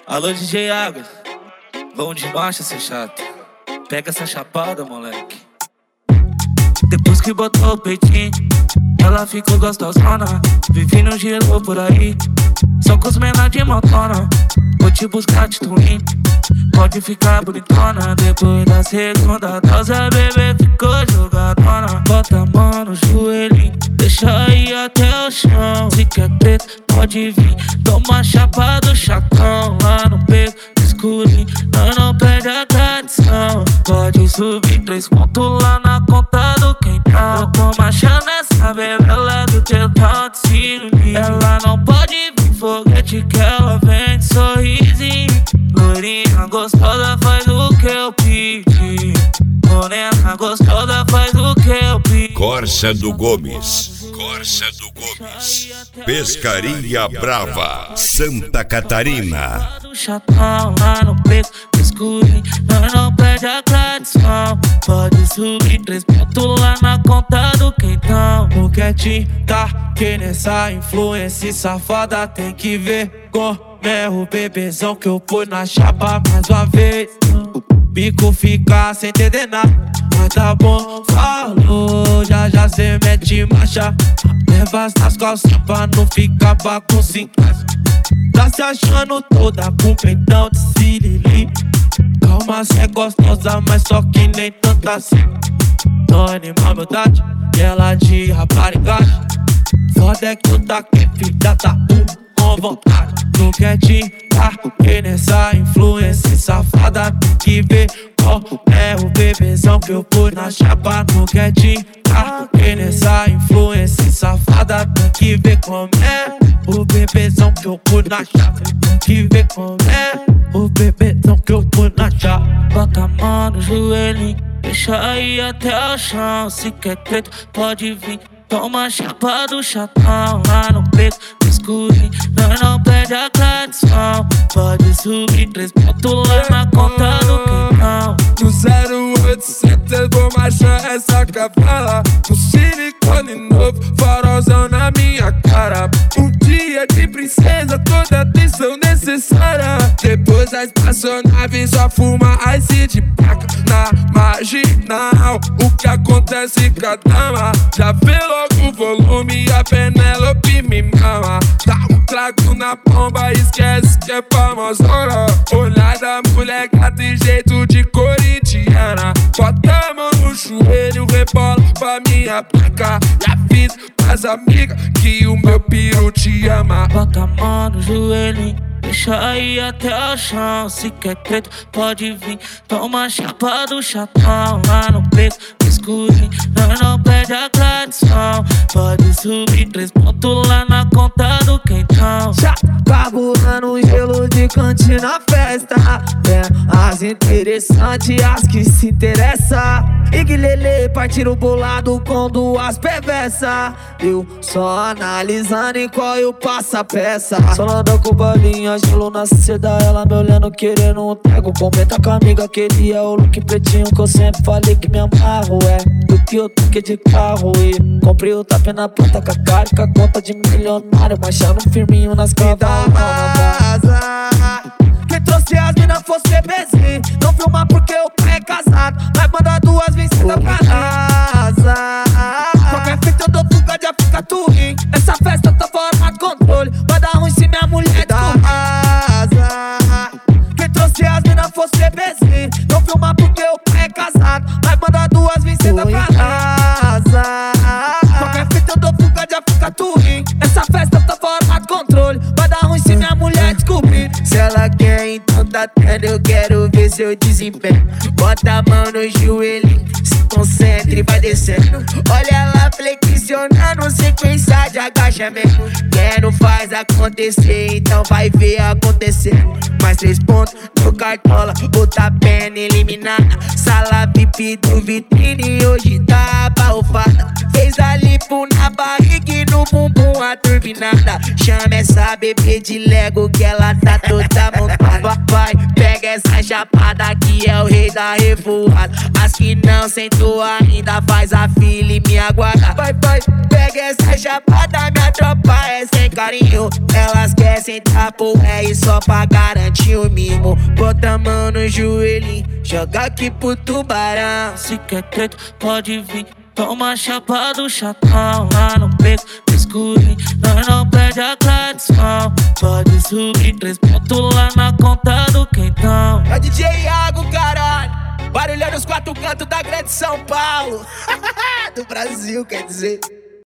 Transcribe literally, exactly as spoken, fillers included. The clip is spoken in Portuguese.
Alô, D J Águas, vamos de marcha, seu chato. Pega essa chapada, moleque. Depois que botou o peitinho, ela ficou gostosona. Vivi no gelo por aí, só com os menores de motona. Vou te buscar de twin, pode ficar bonitona. Depois da segunda dose, a bebê ficou jogadona. Bota a mão no joelhinho, deixa ir até o chão. Se quer treta, pode vir, toma a chapa do chatão. Lá no peito, escurinho, nós não perde a tradição. Pode subir três pontos lá na conta do quentão. Eu tô marchando essa bebela do teu tal de ciúme. Ela não pode vir foguete que ela vem de sorrisinho. Loirinha gostosa faz o que eu pedi. Morena gostosa faz o que eu pedi. Corsa do Gomes, Corsa do Gomes, Pescaria Brava, Santa Catarina. Chatão lá no peito, escurinho, nós não perde a tradição. Pode subir três pontos lá na conta do quentão. O quietinho tá que nessa influência safada tem que ver como é o bebezão que eu pus na chapa mais uma vez. O bico fica sem entender nada, mas tá bom, falou. Já já cê mete marcha, leva as calças pra não ficar bagunça em casa. Tá se achando toda com peitão de sirili. Calma, cê é gostosa, mas só que nem tanta assim. Tô animal, humildade, e ela de raparigagem. Foda é que tu tá que filha tá com vontade. No quietinho, tá que nessa influência safada tem que ver qual é o bebezão que eu pus na chapa. No quietinho, tá que nessa influência safada tem que ver como é o bebezão que eu pus na chapa. Tem que ver como é o bebezão que eu pus na chapa. Bota a mão no joelhinho, deixa ir até o chão. Se quer treta, pode vir, toma a chapa do chatão. Lá no peito, escurinho, nós não perde a tradição. Pode subir três pontos lá na conta do quentão. No zero oitocentos vou marchar essa capela. No silicone novo, farolzão na minha cara. Um dia de princesa, toda atenção necessária. Depois a espaçonave só fuma ice de placa. Na marginal, o que acontece com a dama? Já vê logo o volume, a Penélope me mama. Dá um trago na bomba, esquece que é famosona. Olhar da mulher gata e jeito de corintiana. Bota a mão no joelho, rebola pra minha placa. Já fiz pras amigas que o meu piru te ama. Bota a mão no joelhinho, deixa ir até o chão. Se quer treta, pode vir, toma a chapa do chatão. Lá no peito, escurinho, nós não perde a tradição. Pode subir três pontos lá na conta do quentão. Já carburando gelo de cantina na festa. É, as interessantes, as que se interessam. Iguilele, partiram bolado com duas perversas. Eu só analisando em qual eu passo a peça. Só anda com balinha, gelo na seda. Ela me olhando, querendo um tego. Comenta com a amiga, queria o look pretinho que eu sempre falei que me amarro. É do que eu toquei de carro e comprei o tapa na planta com a cara e com a conta de milionário. Baixando firminho nas cavalas. Quem trouxe as mina fosse bebezinho. Não filma porque o pai é casado, mas manda duas vencidas pra casa. Qualquer fita eu dou fuga, já fica tudo. Essa festa tá fora de controle, vai dar ruim se minha mulher descobrir. Quem trouxe as mina fosse bebezinho. Não filma porque o pai é casado, mas manda duas vencidas pra casa. Qualquer fita eu dou fuga, já fica tudo. Essa festa tá fora de controle, vai dar ruim se minha mulher descobrir. Se ela quer, então tá tendo, eu quero ver seu desempenho. Bota a mão no joelho, se concentra e vai descendo. Olha ela flexionando, sequência de agachamento. Quem não faz acontecer, então vai ver acontecer. Mais três pontos no cartola, outra pena eliminada. Sala V I P do vitrine, hoje tá abarrofada. Fez a lipo na barriga e no bumbum a turbinada. Chama essa bebê de Lego que ela tá toda montada. Vai, pega essa chapada que é o rei da revoada. As que não sentou ainda faz a fila e me aguarda. Vai, vai, pega essa chapada, minha tropa é sem carinho. Elas querem sentar pro R só pra garantir o mimo. Bota a mão no joelhinho, joga aqui pro tubarão. Se quer treta, pode vir. Toma chapa do chatão lá no beco, no escurinho. Nós não perde a tradição. Pode subir três pontos lá na conta do quentão. É o D J Iago, caralho. Barulhando os quatro cantos da grande São Paulo. Do Brasil, quer dizer.